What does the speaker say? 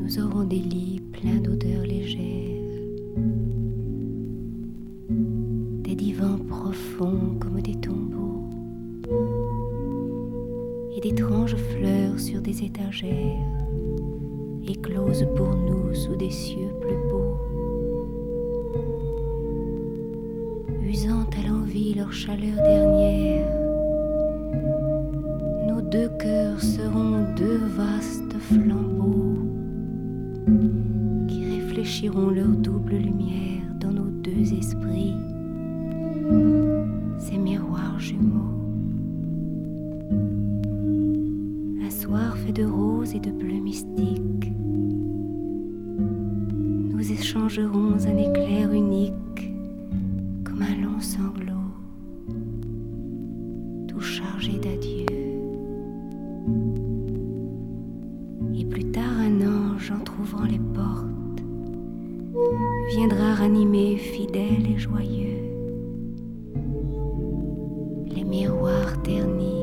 Nous aurons des lits pleins d'odeurs légères, des divans profonds comme des tombeaux, et d'étranges fleurs sur des étagères, écloses pour nous sous des cieux plus beaux. Usant à l'envie leur chaleur dernière, nos deux cœurs seront deux vastes flambeaux qui réfléchiront leur double lumière dans nos deux esprits, ces miroirs jumeaux. Un soir fait de rose et de bleu mystique, nous échangerons un éclair unique comme un long sanglot, tout chargé d'adieu. Et plus tard un ange entr'ouvrant les portes viendra ranimer fidèle et joyeux les miroirs ternis